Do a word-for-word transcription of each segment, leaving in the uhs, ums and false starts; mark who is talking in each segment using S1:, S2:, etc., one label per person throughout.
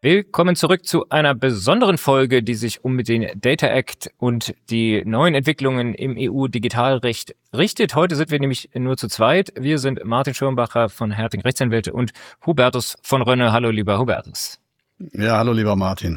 S1: Willkommen zurück zu einer besonderen Folge, die sich um den Data Act und die neuen Entwicklungen im E U-Digitalrecht richtet. Heute sind wir nämlich nur zu zweit. Wir sind Martin Schirmbacher von Herting Rechtsanwälte und Hubertus von Rönne. Hallo, lieber Hubertus.
S2: Ja, hallo, lieber Martin.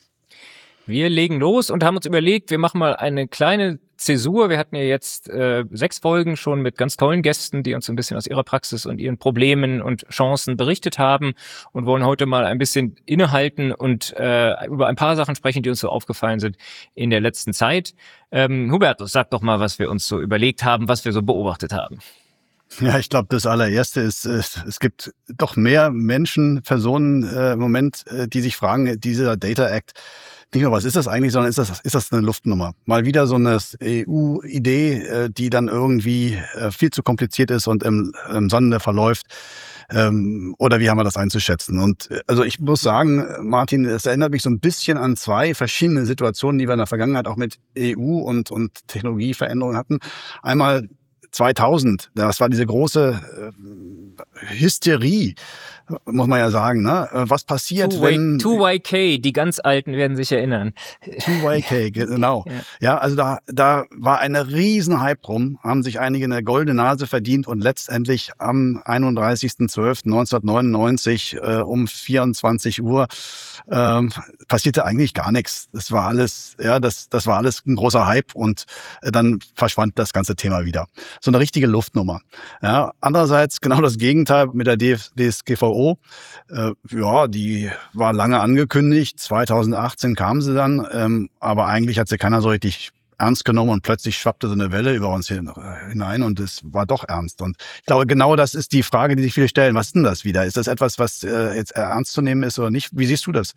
S1: Wir legen los und haben uns überlegt, wir machen mal eine kleine Zäsur. Wir hatten ja jetzt äh, sechs Folgen schon mit ganz tollen Gästen, die uns ein bisschen aus ihrer Praxis und ihren Problemen und Chancen berichtet haben und wollen heute mal ein bisschen innehalten und äh, über ein paar Sachen sprechen, die uns so aufgefallen sind in der letzten Zeit. Ähm, Hubertus, sag doch mal, was wir uns so überlegt haben, was wir so beobachtet haben.
S2: Ja, ich glaube, das allererste ist, es, es gibt doch mehr Menschen, Personen äh, im Moment, äh, die sich fragen, dieser Data Act, nicht nur, was ist das eigentlich, sondern ist das, ist das eine Luftnummer? Mal wieder so eine E U-Idee, äh, die dann irgendwie äh, viel zu kompliziert ist und im, im Sande verläuft. Ähm, oder wie haben wir das einzuschätzen? Und äh, also ich muss sagen, Martin, es erinnert mich so ein bisschen an zwei verschiedene Situationen, die wir in der Vergangenheit auch mit E U und, und Technologieveränderungen hatten. Einmal zweitausend, das war diese große äh, Hysterie, muss man ja sagen, ne? Was passiert, wenn...
S1: zwei Y K, die ganz Alten werden sich erinnern.
S2: zwei Y K, genau. Ja, ja, also da da war eine riesen Hype drum, haben sich einige eine goldene Nase verdient und letztendlich am einunddreißigsten zwölften neunzehnhundertneunundneunzig äh, um vierundzwanzig Uhr ähm, passierte eigentlich gar nichts. Das war alles, ja, das das war alles ein großer Hype und äh, dann verschwand das ganze Thema wieder. So eine richtige Luftnummer. Ja, andererseits genau das Gegenteil mit der D S G V O. Äh, ja, die war lange angekündigt. zweitausendachtzehn kam sie dann, ähm, aber eigentlich hat sie keiner so richtig ernst genommen und plötzlich schwappte so eine Welle über uns hinein und es war doch ernst. Und ich glaube, genau das ist die Frage, die sich viele stellen. Was ist denn das wieder? Ist das etwas, was äh, jetzt ernst zu nehmen ist oder nicht? Wie siehst du das?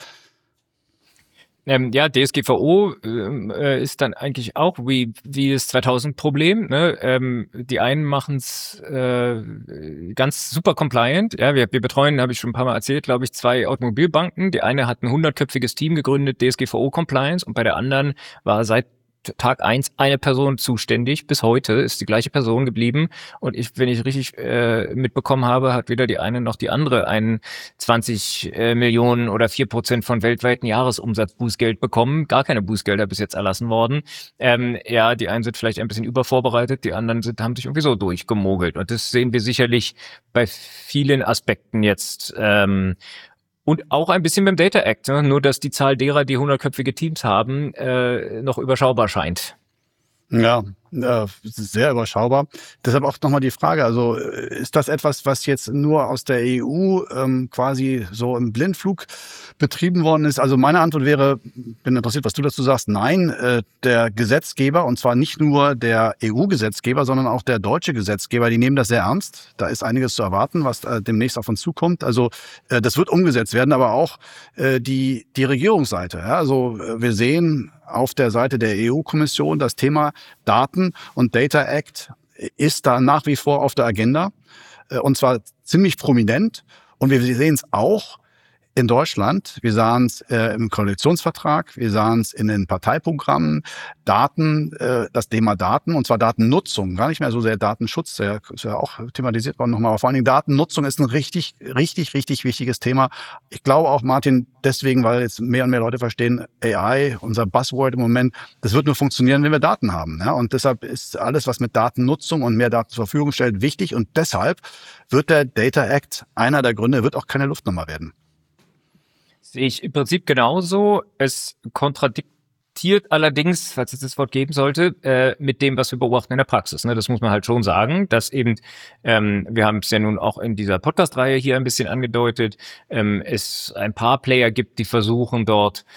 S1: Ähm, ja, D S G V O äh, ist dann eigentlich auch wie wie das zweitausend-Problem. Ne? Ähm, die einen machen es äh, ganz super compliant. Ja, wir, wir betreuen, habe ich schon ein paar Mal erzählt, glaube ich, zwei Automobilbanken. Die eine hat ein hundertköpfiges Team gegründet, D S G V O-Compliance, und bei der anderen war seit Tag eins eine Person zuständig. Bis heute ist die gleiche Person geblieben. Und ich, wenn ich richtig äh, mitbekommen habe, hat weder die eine noch die andere einen zwanzig äh, Millionen oder vier Prozent von weltweiten Jahresumsatz Bußgeld bekommen. Gar keine Bußgelder bis jetzt erlassen worden. Ähm, ja, die einen sind vielleicht ein bisschen übervorbereitet, die anderen sind, haben sich irgendwie so durchgemogelt. Und das sehen wir sicherlich bei vielen Aspekten jetzt. Ähm, Und auch ein bisschen beim Data Act, ne? Nur dass die Zahl derer, die hundertköpfige Teams haben, äh, noch überschaubar scheint.
S2: Ja, äh, sehr überschaubar. Deshalb auch nochmal die Frage, also ist das etwas, was jetzt nur aus der E U ähm, quasi so im Blindflug betrieben worden ist? Also meine Antwort wäre, bin interessiert, was du dazu sagst, nein, äh, der Gesetzgeber, und zwar nicht nur der E U-Gesetzgeber, sondern auch der deutsche Gesetzgeber, die nehmen das sehr ernst. Da ist einiges zu erwarten, was äh, demnächst auf uns zukommt. Also äh, das wird umgesetzt werden, aber auch äh, die, die Regierungsseite. Ja? Also äh, wir sehen auf der Seite der E U-Kommission das Thema Daten und Data Act ist da nach wie vor auf der Agenda, und zwar ziemlich prominent. Und wir sehen es auch in Deutschland. Wir sahen es äh, im Koalitionsvertrag, wir sahen es in den Parteiprogrammen. Daten, äh, das Thema Daten, und zwar Datennutzung, gar nicht mehr so sehr Datenschutz, der ist ja auch thematisiert worden nochmal, aber vor allen Dingen Datennutzung ist ein richtig, richtig, richtig wichtiges Thema. Ich glaube auch, Martin, deswegen, weil jetzt mehr und mehr Leute verstehen, A I, unser Buzzword im Moment, das wird nur funktionieren, wenn wir Daten haben. Ja? Und deshalb ist alles, was mit Datennutzung und mehr Daten zur Verfügung stellt, wichtig. Und deshalb wird der Data Act, einer der Gründe, wird auch keine Luftnummer werden.
S1: Sehe ich im Prinzip genauso. Es kontradiktiert allerdings, falls es das Wort geben sollte, äh, mit dem, was wir beobachten in der Praxis. Ne? Das muss man halt schon sagen, dass eben, ähm, wir haben es ja nun auch in dieser Podcast-Reihe hier ein bisschen angedeutet, ähm, es ein paar Player gibt, die versuchen dort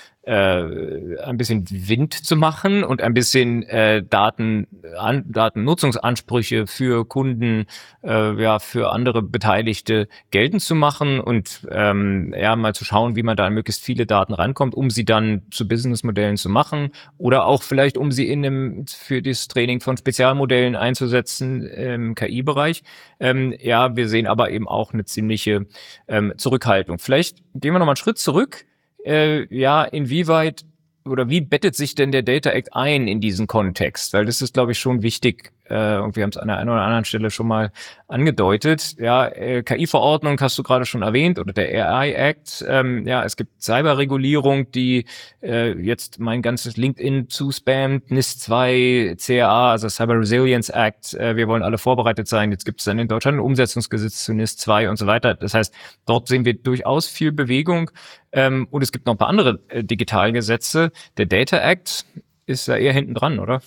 S1: äh, ein bisschen Wind zu machen und ein bisschen äh, Daten, an, Datennutzungsansprüche für Kunden, äh, ja, für andere Beteiligte geltend zu machen und ähm, ja, mal zu schauen, wie man da an möglichst viele Daten rankommt, um sie dann zu Businessmodellen zu machen oder auch vielleicht, um sie in einem, für das Training von Spezialmodellen einzusetzen im K I-Bereich. Ähm, ja, wir sehen aber eben auch eine ziemliche ähm, Zurückhaltung. Vielleicht gehen wir noch mal einen Schritt zurück. Äh, ja, inwieweit oder wie bettet sich denn der Data Act ein in diesen Kontext? Weil das ist, glaube ich, schon wichtig äh, und wir haben es an der einen oder anderen Stelle schon mal angedeutet. Ja, äh, K I-Verordnung hast du gerade schon erwähnt oder der A I Act. Ähm, ja, es gibt Cyberregulierung, die äh, jetzt mein ganzes LinkedIn zuspammt, N I S zwei, C R A, also Cyber Resilience Act. Äh, wir wollen alle vorbereitet sein. Jetzt gibt es dann in Deutschland ein Umsetzungsgesetz zu N I S zwei und so weiter. Das heißt, dort sehen wir durchaus viel Bewegung. Ähm, und es gibt noch ein paar andere äh, Digitalgesetze. Der Data Act ist ja eher hinten dran, oder?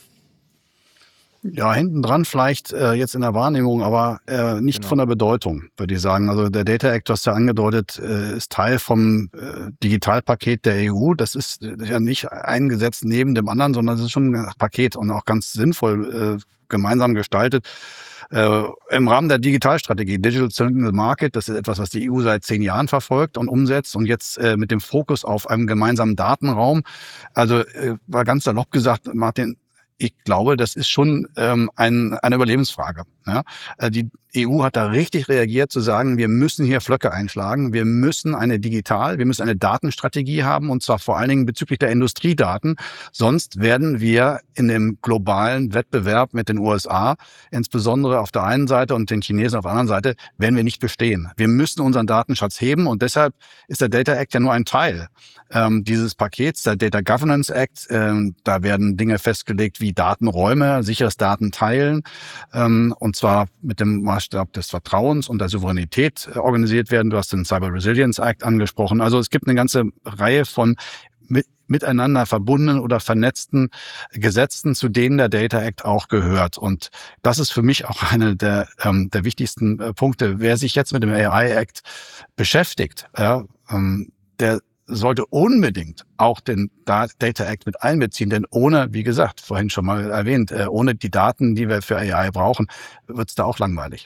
S2: Ja, hinten dran vielleicht äh, jetzt in der Wahrnehmung, aber äh, nicht
S1: Genau.
S2: von der Bedeutung, würde ich sagen. Also der Data Act, du hast ja angedeutet, äh, ist Teil vom äh, Digitalpaket der E U. Das ist äh, ja nicht ein Gesetz neben dem anderen, sondern es ist schon ein Paket und auch ganz sinnvoll äh, gemeinsam gestaltet. Äh, im Rahmen der Digitalstrategie, Digital Single Market, das ist etwas, was die E U seit zehn Jahren verfolgt und umsetzt und jetzt äh, mit dem Fokus auf einem gemeinsamen Datenraum. Also äh, war ganz salopp gesagt, Martin, ich glaube, das ist schon ähm, ein, eine Überlebensfrage. Ja? Die E U hat da richtig reagiert, zu sagen, wir müssen hier Flöcke einschlagen, wir müssen eine Digital, wir müssen eine Datenstrategie haben, und zwar vor allen Dingen bezüglich der Industriedaten. Sonst werden wir in dem globalen Wettbewerb mit den U S A, insbesondere auf der einen Seite und den Chinesen auf der anderen Seite, werden wir nicht bestehen. Wir müssen unseren Datenschatz heben, und deshalb ist der Data Act ja nur ein Teil ähm, dieses Pakets, der Data Governance Act. Ähm, da werden Dinge festgelegt wie Datenräume, sicheres Datenteilen, ähm, und zwar mit dem Maßstab des Vertrauens und der Souveränität äh, organisiert werden. Du hast den Cyber Resilience Act angesprochen. Also es gibt eine ganze Reihe von mit, miteinander verbundenen oder vernetzten Gesetzen, zu denen der Data Act auch gehört. Und das ist für mich auch eine der, ähm, der wichtigsten äh, Punkte. Wer sich jetzt mit dem A I Act beschäftigt, ja, ähm, der sollte unbedingt auch den Data Act mit einbeziehen, denn ohne, wie gesagt, vorhin schon mal erwähnt, äh, ohne die Daten, die wir für A I brauchen, wird es da auch langweilig.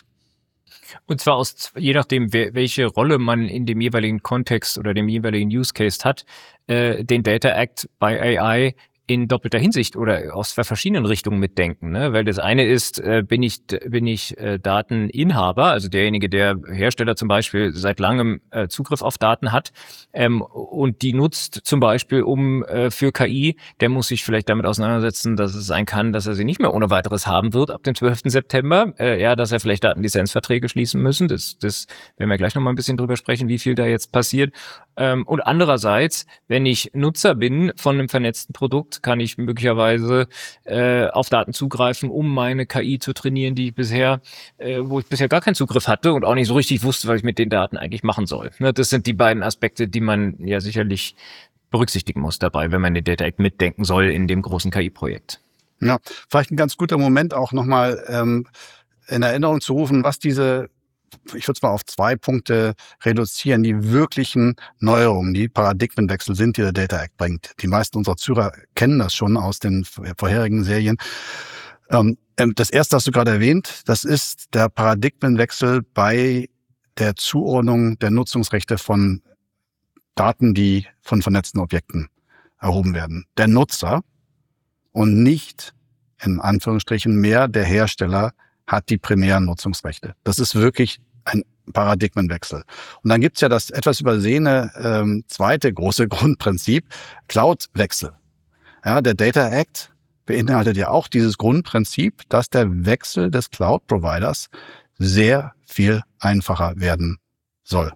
S1: Und zwar aus, je nachdem, welche Rolle man in dem jeweiligen Kontext oder dem jeweiligen Use Case hat, äh, den Data Act bei A I in doppelter Hinsicht oder aus verschiedenen Richtungen mitdenken, ne? Weil das eine ist, äh, bin ich bin ich äh, Dateninhaber, also derjenige, der Hersteller zum Beispiel seit langem äh, Zugriff auf Daten hat, ähm, und die nutzt zum Beispiel um äh, für K I, der muss sich vielleicht damit auseinandersetzen, dass es sein kann, dass er sie nicht mehr ohne weiteres haben wird ab dem zwölften September, äh, ja, dass er vielleicht Datenlizenzverträge schließen müssen. Das das werden wir gleich noch mal ein bisschen drüber sprechen, wie viel da jetzt passiert. Ähm, und andererseits, wenn ich Nutzer bin von einem vernetzten Produkt, kann ich möglicherweise äh, auf Daten zugreifen, um meine K I zu trainieren, die ich bisher, äh, wo ich bisher gar keinen Zugriff hatte und auch nicht so richtig wusste, was ich mit den Daten eigentlich machen soll. Ne, das sind die beiden Aspekte, die man ja sicherlich berücksichtigen muss dabei, wenn man den Data Act mitdenken soll in dem großen K I-Projekt.
S2: Ja, vielleicht ein ganz guter Moment auch nochmal ähm, in Erinnerung zu rufen, was diese, ich würde es mal auf zwei Punkte reduzieren, die wirklichen Neuerungen, die Paradigmenwechsel sind, die der Data Act bringt. Die meisten unserer Zuhörer kennen das schon aus den vorherigen Serien. Ähm, das erste hast du gerade erwähnt, das ist der Paradigmenwechsel bei der Zuordnung der Nutzungsrechte von Daten, die von vernetzten Objekten erhoben werden. Der Nutzer und nicht, in Anführungsstrichen, mehr der Hersteller hat die primären Nutzungsrechte. Das ist wirklich ein Paradigmenwechsel. Und dann gibt's ja das etwas übersehene ähm, zweite große Grundprinzip, Cloud-Wechsel. Ja, der Data Act beinhaltet ja auch dieses Grundprinzip, dass der Wechsel des Cloud-Providers sehr viel einfacher werden soll.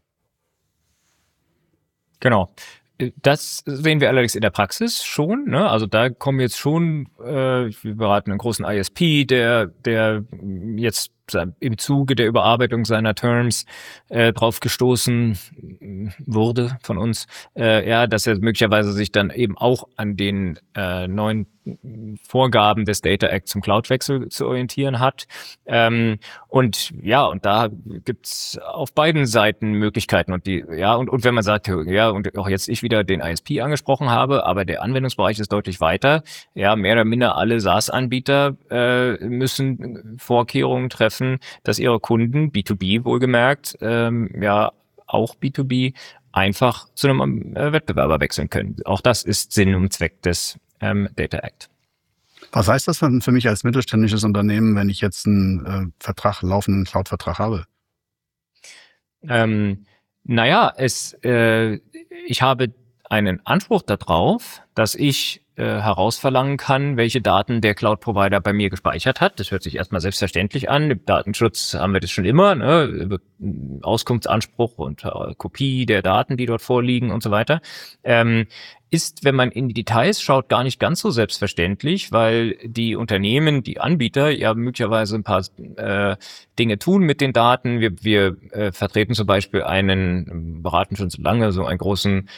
S1: Genau. Das sehen wir allerdings in der Praxis schon, ne? Also da kommen jetzt schon, äh, wir beraten einen großen I S P, der, der jetzt im Zuge der Überarbeitung seiner Terms äh, drauf gestoßen wurde von uns, äh, ja, dass er möglicherweise sich dann eben auch an den äh, neuen Vorgaben des Data Act zum Cloud-Wechsel zu orientieren hat. Ähm, und ja, und da gibt's auf beiden Seiten Möglichkeiten. Und die, ja, und, und wenn man sagt, ja, und auch jetzt ich wieder den I S P angesprochen habe, aber der Anwendungsbereich ist deutlich weiter. Ja, mehr oder minder alle SaaS-Anbieter äh, müssen Vorkehrungen treffen, dass ihre Kunden, B zwei B wohlgemerkt, ähm, ja auch B zwei B, einfach zu einem äh, Wettbewerber wechseln können. Auch das ist Sinn und Zweck des ähm, Data Act.
S2: Was heißt das denn für mich als mittelständisches Unternehmen, wenn ich jetzt einen äh, Vertrag, laufenden Cloud-Vertrag habe?
S1: Ähm, naja, es, äh, ich habe einen Anspruch darauf, dass ich äh, herausverlangen kann, welche Daten der Cloud-Provider bei mir gespeichert hat. Das hört sich erstmal selbstverständlich an. Im Datenschutz haben wir das schon immer, ne? Auskunftsanspruch und äh, Kopie der Daten, die dort vorliegen und so weiter. Ähm, ist, wenn man in die Details schaut, gar nicht ganz so selbstverständlich, weil die Unternehmen, die Anbieter ja möglicherweise ein paar äh, Dinge tun mit den Daten. Wir, wir äh, vertreten zum Beispiel einen, beraten schon so lange, so einen großen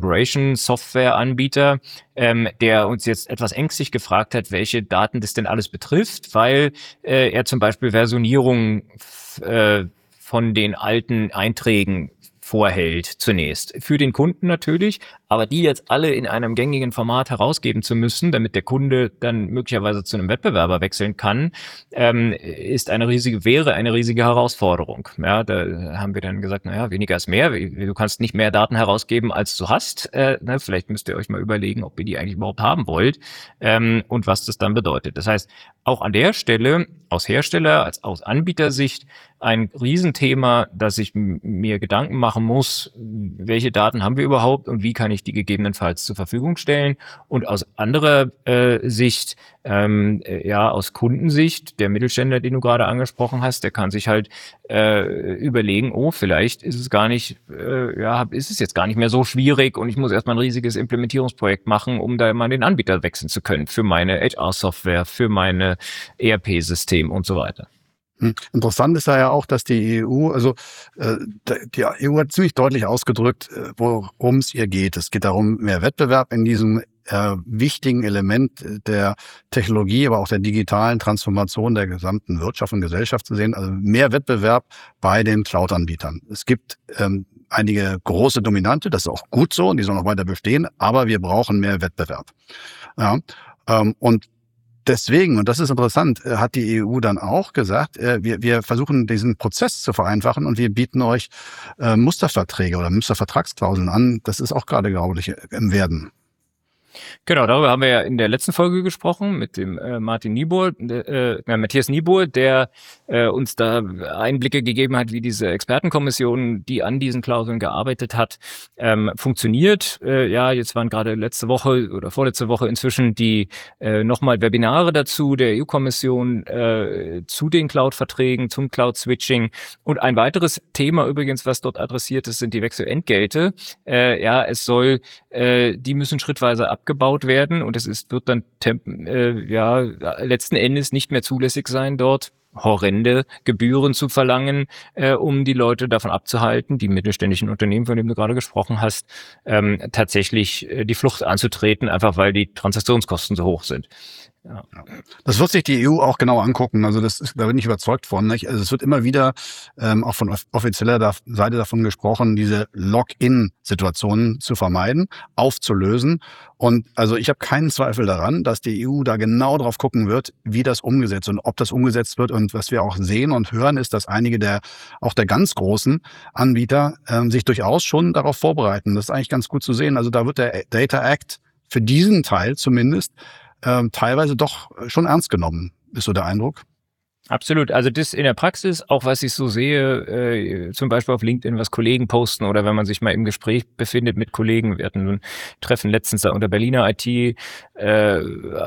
S1: Collaboration-Software-Anbieter, ähm, der uns jetzt etwas ängstlich gefragt hat, welche Daten das denn alles betrifft, weil äh, er zum Beispiel Versionierung äh, von den alten Einträgen vorhält zunächst. Für den Kunden natürlich, aber die jetzt alle in einem gängigen Format herausgeben zu müssen, damit der Kunde dann möglicherweise zu einem Wettbewerber wechseln kann, ähm, ist eine riesige, wäre eine riesige Herausforderung. Ja, da haben wir dann gesagt, naja, weniger ist mehr. Du kannst nicht mehr Daten herausgeben, als du hast. Äh, ne, vielleicht müsst ihr euch mal überlegen, ob ihr die eigentlich überhaupt haben wollt, ähm, und was das dann bedeutet. Das heißt, auch an der Stelle aus Hersteller, als aus Anbietersicht ein Riesenthema, dass ich m- mir Gedanken machen muss, welche Daten haben wir überhaupt und wie kann ich die gegebenenfalls zur Verfügung stellen. Und aus anderer äh, Sicht, ähm, äh, ja, aus Kundensicht, der Mittelständler, den du gerade angesprochen hast, der kann sich halt äh, überlegen, oh, vielleicht ist es gar nicht, äh, ja, ist es jetzt gar nicht mehr so schwierig und ich muss erstmal ein riesiges Implementierungsprojekt machen, um da mal den Anbieter wechseln zu können für meine H R-Software, für meine E R P-System und so weiter.
S2: Hm. Interessant ist ja auch, dass die E U, also äh, die E U hat ziemlich deutlich ausgedrückt, äh, worum es ihr geht. Es geht darum, mehr Wettbewerb in diesem äh, wichtigen Element der Technologie, aber auch der digitalen Transformation der gesamten Wirtschaft und Gesellschaft zu sehen. Also mehr Wettbewerb bei den Cloud-Anbietern. Es gibt ähm, einige große Dominante, das ist auch gut so und die sollen auch weiter bestehen, aber wir brauchen mehr Wettbewerb. Ja, ähm, und deswegen, und das ist interessant, hat die E U dann auch gesagt, wir, wir versuchen diesen Prozess zu vereinfachen und wir bieten euch äh, Musterverträge oder Mustervertragsklauseln an. Das ist auch gerade, glaube ich, im Werden.
S1: Genau, darüber haben wir ja in der letzten Folge gesprochen mit dem äh, Martin Niebuhr, äh, äh, Matthias Niebuhr, der äh, uns da Einblicke gegeben hat, wie diese Expertenkommission, die an diesen Klauseln gearbeitet hat, ähm, funktioniert. Äh, ja, jetzt waren gerade letzte Woche oder vorletzte Woche inzwischen die äh, nochmal Webinare dazu der E U-Kommission äh, zu den Cloud-Verträgen, zum Cloud-Switching. Und ein weiteres Thema übrigens, was dort adressiert ist, sind die Wechselentgelte. Äh, ja, es soll, äh, die müssen schrittweise abgebaut werden und es ist, wird dann temp äh, ja letzten Endes nicht mehr zulässig sein, dort horrende Gebühren zu verlangen, äh, um die Leute davon abzuhalten, die mittelständischen Unternehmen, von denen du gerade gesprochen hast, ähm, tatsächlich äh, die Flucht anzutreten, einfach weil die Transaktionskosten so hoch sind. Ja.
S2: Das wird sich die E U auch genau angucken. Also das ist, da bin ich überzeugt von. Nicht? Also es wird immer wieder ähm, auch von offizieller da Seite davon gesprochen, diese Lock-in-Situationen zu vermeiden, aufzulösen. Und also ich habe keinen Zweifel daran, dass die E U da genau drauf gucken wird, wie das umgesetzt und ob das umgesetzt wird. Und was wir auch sehen und hören, ist, dass einige der auch der ganz großen Anbieter ähm, sich durchaus schon darauf vorbereiten. Das ist eigentlich ganz gut zu sehen. Also da wird der Data Act für diesen Teil zumindest Ähm, teilweise doch schon ernst genommen, ist so der Eindruck.
S1: Absolut. Also das in der Praxis, auch was ich so sehe, äh, zum Beispiel auf LinkedIn, was Kollegen posten oder wenn man sich mal im Gespräch befindet mit Kollegen. Wir hatten ein Treffen letztens da unter Berliner I T, äh,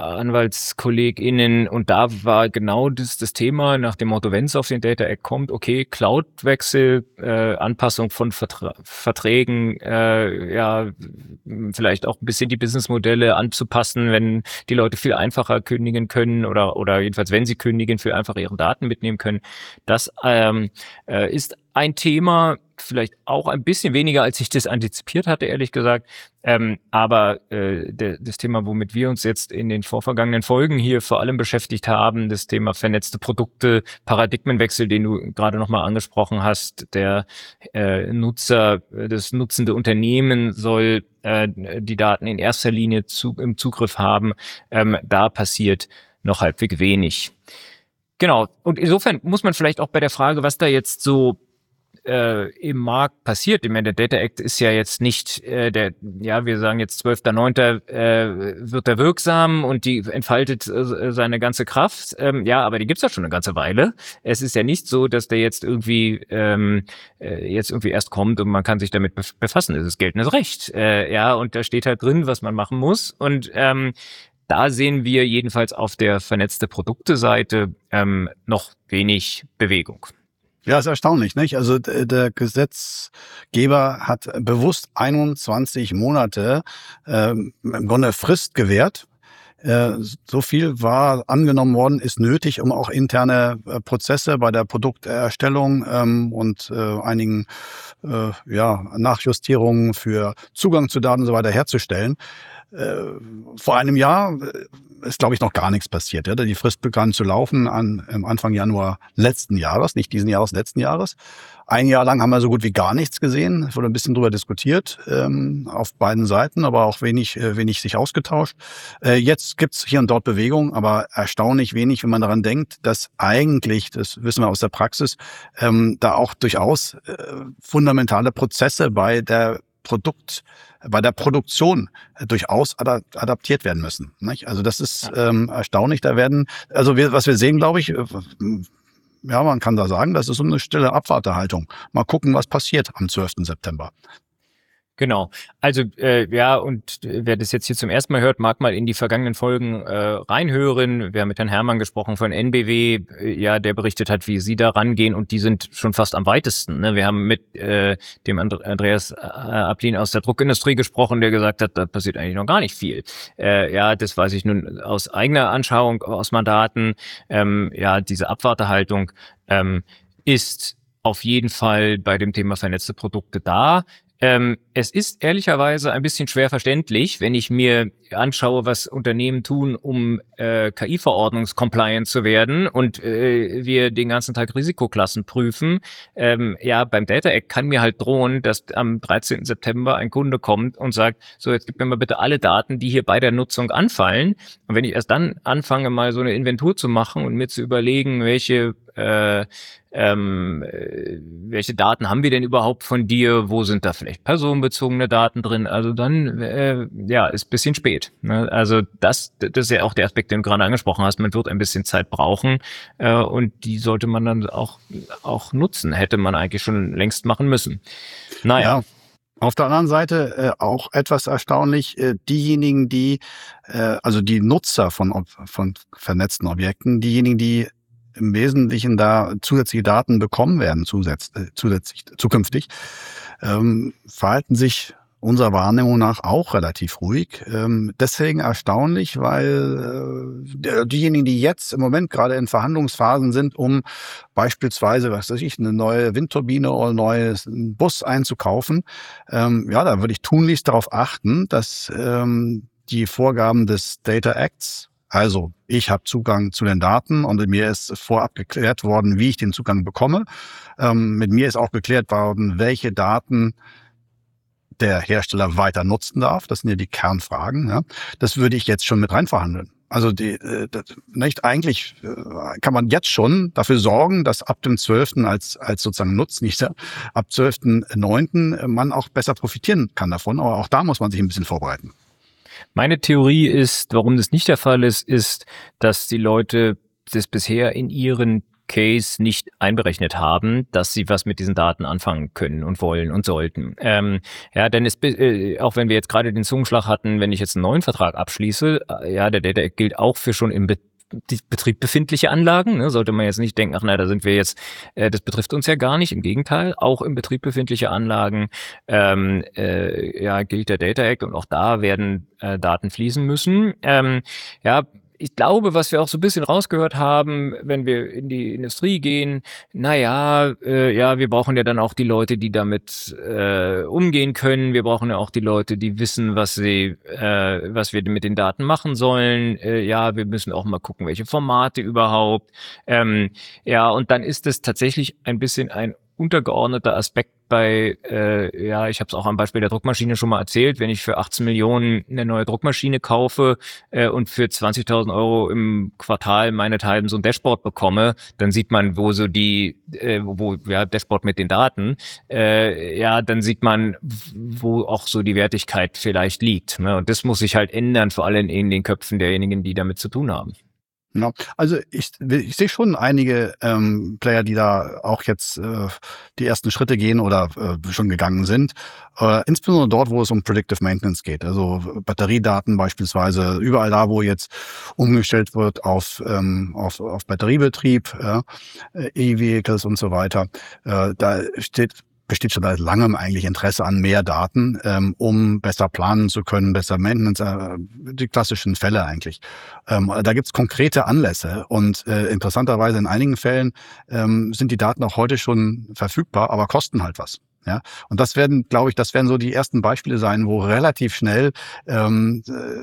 S1: AnwaltskollegInnen und da war genau das, das Thema nach dem Motto, wenn es auf den Data Act kommt, okay, Cloud-Wechsel, äh, Anpassung von Vertra- Verträgen, äh, ja, vielleicht auch ein bisschen die Businessmodelle anzupassen, wenn die Leute viel einfacher kündigen können oder, oder jedenfalls, wenn sie kündigen, viel einfacher ihre Daten mitnehmen können. Das ähm, äh, ist ein Thema, vielleicht auch ein bisschen weniger, als ich das antizipiert hatte, ehrlich gesagt. Ähm, aber äh, de, das Thema, womit wir uns jetzt in den vorvergangenen Folgen hier vor allem beschäftigt haben, das Thema vernetzte Produkte, Paradigmenwechsel, den du gerade nochmal angesprochen hast, der äh, Nutzer, das nutzende Unternehmen soll äh, die Daten in erster Linie zu, im Zugriff haben. Ähm, da passiert noch halbwegs wenig. Genau. Und insofern muss man vielleicht auch bei der Frage, was da jetzt so äh, im Markt passiert. Ich meine, der Data Act ist ja jetzt nicht äh, der, ja, wir sagen jetzt zwölfter neunter Äh, wird er wirksam und die entfaltet äh, seine ganze Kraft. Ähm, ja, aber die gibt's ja schon eine ganze Weile. Es ist ja nicht so, dass der jetzt irgendwie ähm, äh, jetzt irgendwie erst kommt und man kann sich damit bef- befassen. Es ist geltendes Recht. Äh, ja, und da steht halt drin, was man machen muss. Und ähm, da sehen wir jedenfalls auf der vernetzte Produkte-Seite ähm, noch wenig Bewegung.
S2: Ja, ist erstaunlich, nicht? Also d- der Gesetzgeber hat bewusst einundzwanzig Monate ähm, im Grunde Frist gewährt. Äh, so viel war angenommen worden, ist nötig, um auch interne äh, Prozesse bei der Produkterstellung ähm, und äh, einigen äh, ja, Nachjustierungen für Zugang zu Daten und so weiter herzustellen. Äh, vor einem Jahr äh, ist, glaube ich, noch gar nichts passiert. Ja? Die Frist begann zu laufen an, am Anfang Januar letzten Jahres, nicht diesen Jahres, letzten Jahres. Ein Jahr lang haben wir so gut wie gar nichts gesehen. Es wurde ein bisschen drüber diskutiert ähm, auf beiden Seiten, aber auch wenig, äh, wenig sich ausgetauscht. Äh, jetzt gibt's hier und dort Bewegung, aber erstaunlich wenig, wenn man daran denkt, dass eigentlich, das wissen wir aus der Praxis, ähm, da auch durchaus äh, fundamentale Prozesse bei der Produkt, bei der Produktion durchaus adaptiert werden müssen. Nicht? Also das ist ähm, erstaunlich. Da werden, also wir, was wir sehen, glaube ich, äh, ja, man kann da sagen, das ist so eine stille Abwartehaltung. Mal gucken, was passiert am zwölften September.
S1: Genau. Also äh, ja, und wer das jetzt hier zum ersten Mal hört, mag mal in die vergangenen Folgen äh, reinhören. Wir haben mit Herrn Herrmann gesprochen von N B W, äh, ja, der berichtet hat, wie sie da rangehen, und die sind schon fast am weitesten. Ne? Wir haben mit äh, dem And- Andreas äh, Ablin aus der Druckindustrie gesprochen, der gesagt hat, da passiert eigentlich noch gar nicht viel. Äh, ja, das weiß ich nun aus eigener Anschauung, aus Mandaten. Ähm, ja, diese Abwartehaltung ähm, ist auf jeden Fall bei dem Thema vernetzte Produkte da. Ähm, es ist ehrlicherweise ein bisschen schwer verständlich, wenn ich mir anschaue, was Unternehmen tun, um äh, K I-Verordnungs-compliant zu werden, und äh, wir den ganzen Tag Risikoklassen prüfen. Ähm, ja, beim Data Act kann mir halt drohen, dass am dreizehnten September ein Kunde kommt und sagt, so, jetzt gib mir mal bitte alle Daten, die hier bei der Nutzung anfallen. Und wenn ich erst dann anfange, mal so eine Inventur zu machen und mir zu überlegen, welche äh, Ähm, äh, welche Daten haben wir denn überhaupt von dir? Wo sind da vielleicht personenbezogene Daten drin? Also dann, äh, ja, ist bisschen spät. Ne? Also das, das ist ja auch der Aspekt, den du gerade angesprochen hast. Man wird ein bisschen Zeit brauchen äh, und die sollte man dann auch auch nutzen. Hätte man eigentlich schon längst machen müssen. Naja.
S2: Ja. Auf der anderen Seite äh, auch etwas erstaunlich, äh, diejenigen, die, äh, also die Nutzer von, von vernetzten Objekten, diejenigen, die im Wesentlichen da zusätzliche Daten bekommen werden, zusätzlich, zusätzlich zukünftig, ähm, verhalten sich unserer Wahrnehmung nach auch relativ ruhig. Ähm, deswegen erstaunlich, weil äh, diejenigen, die jetzt im Moment gerade in Verhandlungsphasen sind, um beispielsweise, was weiß ich, eine neue Windturbine oder einen neuen Bus einzukaufen, ähm, ja, da würde ich tunlichst darauf achten, dass ähm, die Vorgaben des Data Acts, also ich habe Zugang zu den Daten und mir ist vorab geklärt worden, wie ich den Zugang bekomme. Ähm, mit mir ist auch geklärt worden, welche Daten der Hersteller weiter nutzen darf. Das sind ja die Kernfragen. Ja. Das würde ich jetzt schon mit reinverhandeln. Also die, äh, das, nicht eigentlich äh, kann man jetzt schon dafür sorgen, dass ab dem zwölften als als sozusagen Nutznießer, ab zwölften neunten man auch besser profitieren kann davon. Aber auch da muss man sich ein bisschen vorbereiten.
S1: Meine Theorie ist, warum das nicht der Fall ist, ist, dass die Leute das bisher in ihren Case nicht einberechnet haben, dass sie was mit diesen Daten anfangen können und wollen und sollten. Ähm, ja, denn es, äh, auch wenn wir jetzt gerade den Zungenschlag hatten, wenn ich jetzt einen neuen Vertrag abschließe, äh, ja, der Data Act gilt auch für schon im Be die Betrieb befindliche Anlagen, ne, sollte man jetzt nicht denken, ach na, da sind wir jetzt, äh, das betrifft uns ja gar nicht, im Gegenteil, auch im Betrieb befindliche Anlagen ähm, äh, ja, gilt der Data Act, und auch da werden äh, Daten fließen müssen. Ähm, ja, ich glaube, was wir auch so ein bisschen rausgehört haben, wenn wir in die Industrie gehen, naja, äh, ja, wir brauchen ja dann auch die Leute, die damit äh, umgehen können. Wir brauchen ja auch die Leute, die wissen, was sie, äh, was wir mit den Daten machen sollen. Äh, ja, wir müssen auch mal gucken, welche Formate überhaupt. Ähm, ja, und dann ist es tatsächlich ein bisschen ein untergeordneter Aspekt bei, äh, ja, ich habe es auch am Beispiel der Druckmaschine schon mal erzählt, wenn ich für achtzehn Millionen eine neue Druckmaschine kaufe äh, und für zwanzigtausend Euro im Quartal meinethalben so ein Dashboard bekomme, dann sieht man, wo so die, äh, wo, ja, Dashboard mit den Daten, äh, ja, dann sieht man, wo auch so die Wertigkeit vielleicht liegt. Ne? Und das muss sich halt ändern, vor allem in den Köpfen derjenigen, die damit zu tun haben.
S2: Ja, also ich, ich sehe schon einige ähm, Player, die da auch jetzt äh, die ersten Schritte gehen oder äh, schon gegangen sind. Äh, insbesondere dort, wo es um Predictive Maintenance geht. Also Batteriedaten beispielsweise, überall da, wo jetzt umgestellt wird auf, ähm, auf, auf Batteriebetrieb, äh, E-Vehicles und so weiter. Äh, da steht besteht schon seit langem eigentlich Interesse an mehr Daten, ähm, um besser planen zu können, besser Maintenance, äh, die klassischen Fälle eigentlich. Ähm, da gibt's konkrete Anlässe und äh, interessanterweise in einigen Fällen ähm, sind die Daten auch heute schon verfügbar, aber kosten halt was. Ja, und das werden, glaube ich, das werden so die ersten Beispiele sein, wo relativ schnell ähm,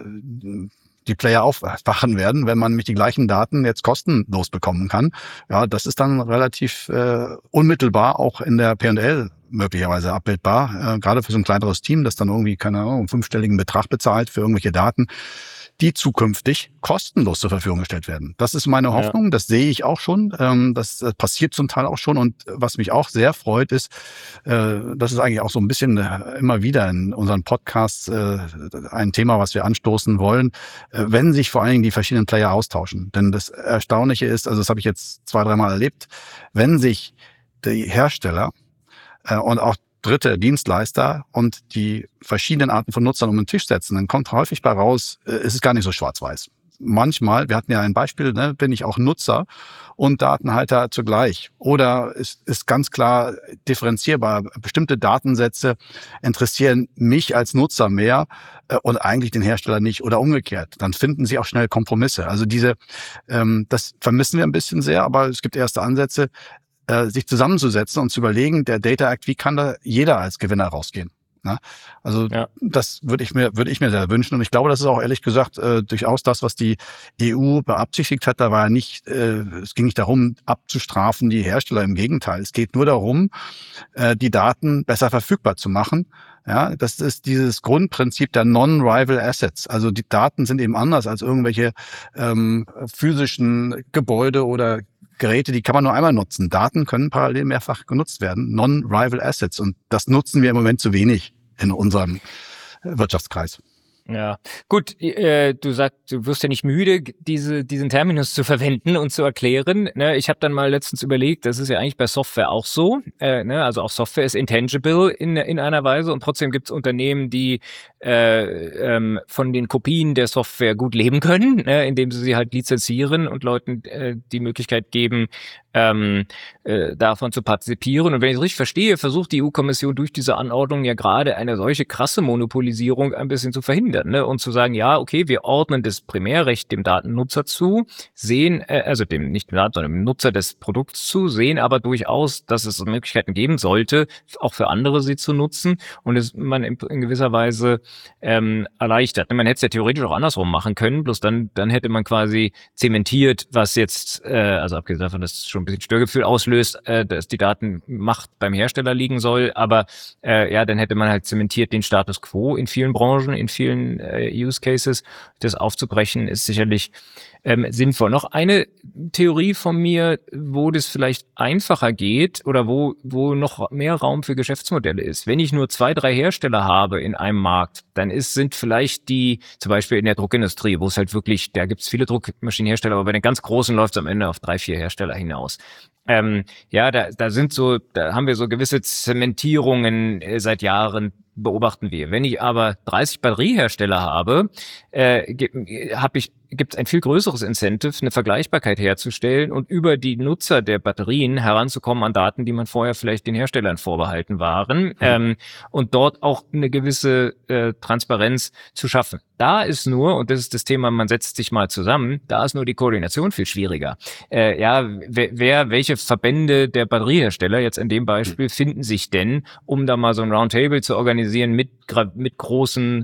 S2: äh, die Player aufwachen werden, wenn man mit die gleichen Daten jetzt kostenlos bekommen kann. Ja, das ist dann relativ äh, unmittelbar auch in der P und L möglicherweise abbildbar, äh, gerade für so ein kleineres Team, das dann irgendwie, keine Ahnung, einen fünfstelligen Betrag bezahlt für irgendwelche Daten, die zukünftig kostenlos zur Verfügung gestellt werden. Das ist meine Hoffnung, ja. Das sehe ich auch schon, ähm, das, das passiert zum Teil auch schon und was mich auch sehr freut ist, äh, das ist eigentlich auch so ein bisschen äh, immer wieder in unseren Podcasts äh, ein Thema, was wir anstoßen wollen, äh, wenn sich vor allen Dingen die verschiedenen Player austauschen. Denn das Erstaunliche ist, also das habe ich jetzt zwei, dreimal erlebt, wenn sich die Hersteller äh, und auch dritte Dienstleister und die verschiedenen Arten von Nutzern um den Tisch setzen, dann kommt häufig bei raus, äh, es ist gar nicht so schwarz-weiß. Manchmal, wir hatten ja ein Beispiel, ne, bin ich auch Nutzer und Datenhalter zugleich. Oder es ist ganz klar differenzierbar. Bestimmte Datensätze interessieren mich als Nutzer mehr äh, und eigentlich den Hersteller nicht oder umgekehrt. Dann finden sie auch schnell Kompromisse. Also diese, ähm, das vermissen wir ein bisschen sehr, aber es gibt erste Ansätze, sich zusammenzusetzen und zu überlegen, der Data Act, wie kann da jeder als Gewinner rausgehen? Ne? Also ja. das würde ich mir würde ich mir sehr wünschen und ich glaube, das ist auch ehrlich gesagt äh, durchaus das, was die E U beabsichtigt hat. Da war ja nicht, äh, es ging nicht darum, abzustrafen die Hersteller. Im Gegenteil, es geht nur darum, äh, die Daten besser verfügbar zu machen. Ja, das ist dieses Grundprinzip der Non-Rival Assets. Also die Daten sind eben anders als irgendwelche ähm, physischen Gebäude oder Geräte, die kann man nur einmal nutzen. Daten können parallel mehrfach genutzt werden. Non-Rival Assets. Und das nutzen wir im Moment zu wenig in unserem Wirtschaftskreis.
S1: Ja, gut, äh, du sagst, du wirst ja nicht müde, diese diesen Terminus zu verwenden und zu erklären. Ne? Ich habe dann mal letztens überlegt, das ist ja eigentlich bei Software auch so. Äh, ne? Also auch Software ist intangible in in einer Weise und trotzdem gibt es Unternehmen, die äh, ähm, von den Kopien der Software gut leben können, ne? Indem sie sie halt lizenzieren und Leuten äh, die Möglichkeit geben, ähm, äh, davon zu partizipieren. Und wenn ich es richtig verstehe, versucht die E U-Kommission durch diese Anordnung ja gerade eine solche krasse Monopolisierung ein bisschen zu verhindern, ne? Und zu sagen, ja, okay, wir ordnen das Primärrecht dem Datennutzer zu, sehen, äh, also dem nicht dem Daten, sondern dem Nutzer des Produkts zu, sehen aber durchaus, dass es Möglichkeiten geben sollte, auch für andere sie zu nutzen und es man in, in gewisser Weise ähm, erleichtert. Man hätte es ja theoretisch auch andersrum machen können, bloß dann dann hätte man quasi zementiert, was jetzt, äh, also abgesehen davon, dass es schon ein bisschen Störgefühl auslöst, äh, dass die Datenmacht beim Hersteller liegen soll, aber äh, ja, dann hätte man halt zementiert den Status quo in vielen Branchen, in vielen äh, Use Cases. Das aufzubrechen ist sicherlich ähm, sinnvoll. Noch eine Theorie von mir, wo das vielleicht einfacher geht oder wo wo noch mehr Raum für Geschäftsmodelle ist. Wenn ich nur zwei, drei Hersteller habe in einem Markt, dann ist sind vielleicht die, zum Beispiel in der Druckindustrie, wo es halt wirklich, da gibt es viele Druckmaschinenhersteller, aber bei den ganz großen läuft es am Ende auf drei, vier Hersteller hinaus. Ähm, ja, da, da sind so, da haben wir so gewisse Zementierungen äh, seit Jahren, beobachten wir. Wenn ich aber dreißig Batteriehersteller habe, äh, habe ich gibt es ein viel größeres Incentive, eine Vergleichbarkeit herzustellen und über die Nutzer der Batterien heranzukommen an Daten, die man vorher vielleicht den Herstellern vorbehalten waren, mhm. ähm, und dort auch eine gewisse äh, Transparenz zu schaffen. Da ist nur, und das ist das Thema, man setzt sich mal zusammen, da ist nur die Koordination viel schwieriger. Äh, ja, wer, wer, welche Verbände der Batteriehersteller jetzt in dem Beispiel finden sich denn, um da mal so ein Roundtable zu organisieren mit mit großen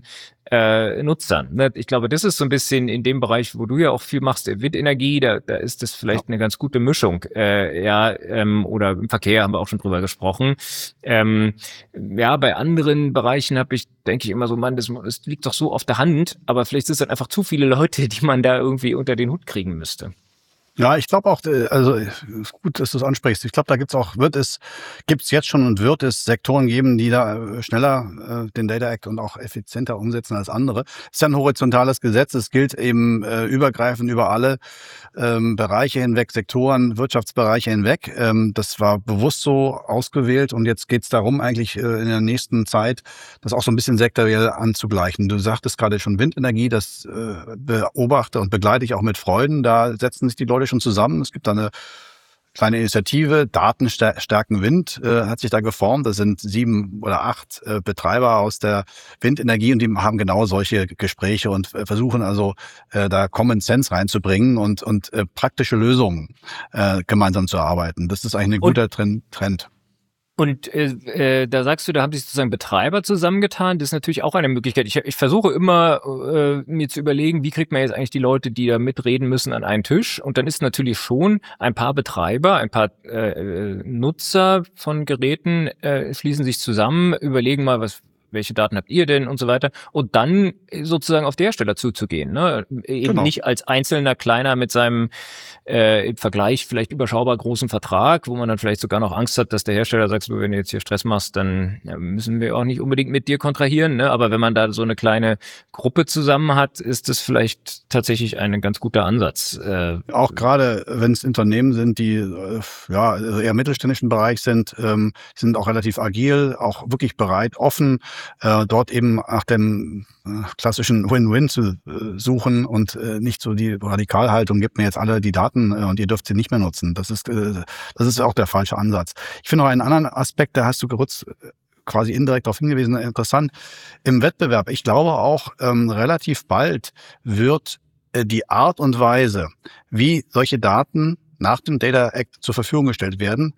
S1: äh, Nutzern. Ne? Ich glaube, das ist so ein bisschen in dem Bereich, wo du ja auch viel machst, Windenergie, da, da ist das vielleicht ja. eine ganz gute Mischung. Äh, ja, ähm, oder im Verkehr haben wir auch schon drüber gesprochen. Ähm, ja, bei anderen Bereichen habe ich, denke ich immer so, Mann, das, das liegt doch so auf der Hand, aber vielleicht sind es dann einfach zu viele Leute, die man da irgendwie unter den Hut kriegen müsste.
S2: Ja, ich glaube auch, also ist gut, dass du es ansprichst. Ich glaube, da gibt's auch, wird es, gibt's jetzt schon und wird es Sektoren geben, die da schneller äh, den Data Act und auch effizienter umsetzen als andere. Es ist ja ein horizontales Gesetz. Es gilt eben äh, übergreifend über alle ähm, Bereiche hinweg, Sektoren, Wirtschaftsbereiche hinweg. Ähm, das war bewusst so ausgewählt und jetzt geht's darum, eigentlich äh, in der nächsten Zeit das auch so ein bisschen sektoriell anzugleichen. Du sagtest gerade schon Windenergie, das äh, beobachte und begleite ich auch mit Freuden. Da setzen sich die Leute schon zusammen. Es gibt da eine kleine Initiative, Datenstärken Wind, äh, hat sich da geformt. Das sind sieben oder acht äh, Betreiber aus der Windenergie und die haben genau solche Gespräche und äh, versuchen also äh, da Common Sense reinzubringen und und äh, praktische Lösungen äh, gemeinsam zu erarbeiten. Das ist eigentlich ein guter Trend. Trend.
S1: Und äh, äh, da sagst du, da haben sich sozusagen Betreiber zusammengetan. Das ist natürlich auch eine Möglichkeit. Ich, ich versuche immer, äh, mir zu überlegen, wie kriegt man jetzt eigentlich die Leute, die da mitreden müssen, an einen Tisch. Und dann ist natürlich schon ein paar Betreiber, ein paar äh, Nutzer von Geräten äh, schließen sich zusammen, überlegen mal, was welche Daten habt ihr denn und so weiter und dann sozusagen auf der Stelle zuzugehen, ne? Eben genau. Nicht als einzelner Kleiner mit seinem äh, im Vergleich vielleicht überschaubar großen Vertrag, wo man dann vielleicht sogar noch Angst hat, dass der Hersteller sagt, wenn du jetzt hier Stress machst, dann ja, müssen wir auch nicht unbedingt mit dir kontrahieren, ne? Aber wenn man da so eine kleine Gruppe zusammen hat, ist das vielleicht tatsächlich ein ganz guter Ansatz. Äh,
S2: auch gerade, wenn es Unternehmen sind, die äh, ja eher im mittelständischen Bereich sind, ähm, sind auch relativ agil, auch wirklich bereit, offen Äh, dort eben nach dem äh, klassischen Win-Win zu äh, suchen und äh, nicht so die Radikalhaltung, gibt mir jetzt alle die Daten äh, und ihr dürft sie nicht mehr nutzen. Das ist äh, das ist auch der falsche Ansatz. Ich finde noch einen anderen Aspekt, da hast du kurz quasi indirekt darauf hingewiesen, interessant, im Wettbewerb. Ich glaube auch, ähm, relativ bald wird äh, die Art und Weise, wie solche Daten nach dem Data Act zur Verfügung gestellt werden,